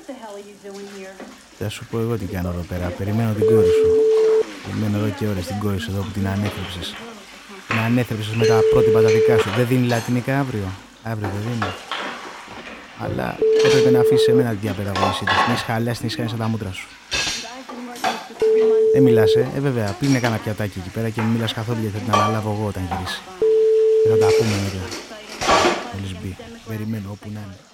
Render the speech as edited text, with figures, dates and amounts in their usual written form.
Θα σου πω εγώ τι κάνω εδώ πέρα. Περιμένω την κόρη σου. Περιμένω εδώ και ώρες την κόρη σου εδώ που την ανέθρεψες. Την ανέθρεψες με τα πρότυπα τα δικά σου. Δεν δίνει λατινικά αύριο. Αύριο δεν δίνει. Αλλά έπρεπε να αφήσεις εμένα την διαπαιδαγώγησή της. Την έχεις χαλάσει, την έχεις κάνει σαν τα μούτρα σου. Δεν μιλάς, βέβαια. Πίνε κανένα πιατάκι εκεί πέρα και μην μιλάς καθόλου γιατί θα την αναλάβω εγώ όταν γυρίσει. Και θα τα πούμε μετά. Μόλις μπει. Περιμένω όπου να είναι.